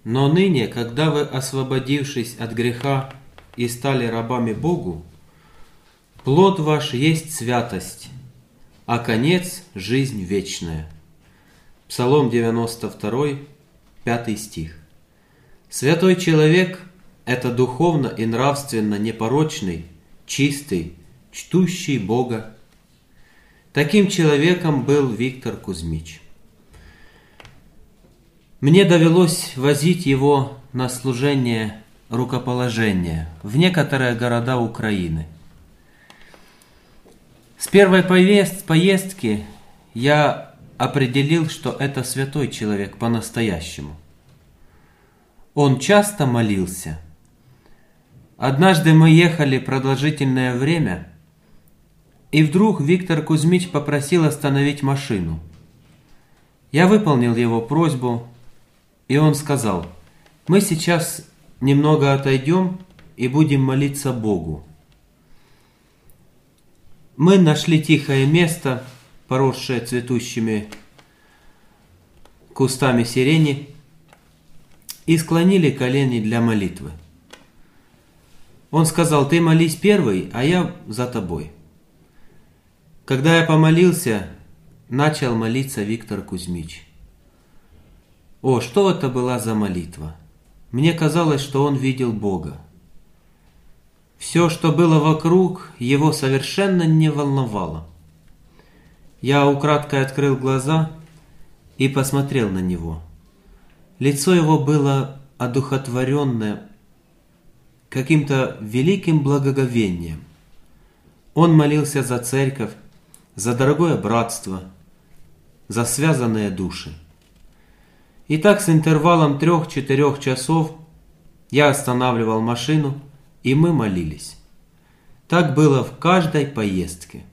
Но ныне, когда вы, освободившись от греха и стали рабами Богу, плод ваш есть святость, а конец – жизнь вечная». Псалом 92, 5 стих. Святой человек – это духовно и нравственно непорочный, чистый, чтущий Бога. Таким человеком был Виктор Кузьмич. Мне довелось возить его на служение рукоположения в некоторые города Украины. С первой поездки я определил, что это святой человек по-настоящему. Он часто молился. Однажды мы ехали продолжительное время, и вдруг Виктор Кузьмич попросил остановить машину. Я выполнил его просьбу, и он сказал: «Мы сейчас немного отойдем и будем молиться Богу». Мы нашли тихое место, поросшее цветущими кустами сирени, и склонили колени для молитвы. Он сказал: «Ты молись первый, а я за тобой». Когда я помолился, начал молиться Виктор Кузьмич. О, что это была за молитва! Мне казалось, что он видел Бога. Все, что было вокруг, его совершенно не волновало. Я украдкой открыл глаза и посмотрел на него. Лицо его было одухотворенное каким-то великим благоговением. Он молился за церковь, за дорогое братство, за связанные души. И так с интервалом 3-4 часов я останавливал машину, и мы молились. Так было в каждой поездке.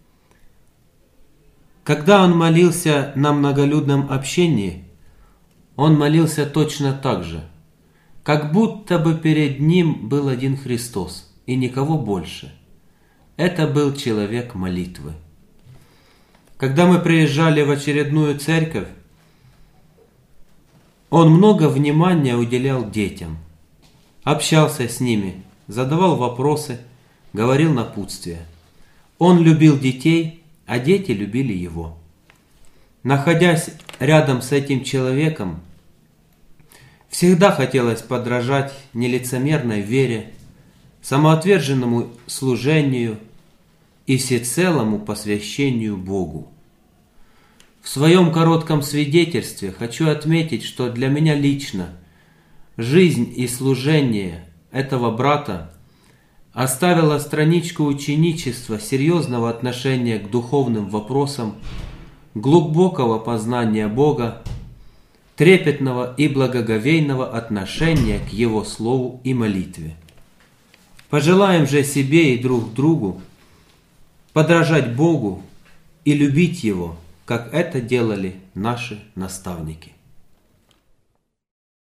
Когда он молился на многолюдном общении, он молился точно так же, как будто бы перед ним был один Христос и никого больше. Это был человек молитвы. Когда мы приезжали в очередную церковь, он много внимания уделял детям, общался с ними, задавал вопросы, говорил напутствия. Он любил детей, а дети любили его. Находясь рядом с этим человеком, всегда хотелось подражать нелицемерной вере, самоотверженному служению и всецелому посвящению Богу. В своем коротком свидетельстве хочу отметить, что для меня лично жизнь и служение этого брата оставила страничку ученичества, серьезного отношения к духовным вопросам, глубокого познания Бога, трепетного и благоговейного отношения к Его Слову и молитве. Пожелаем же себе и друг другу подражать Богу и любить Его, как это делали наши наставники.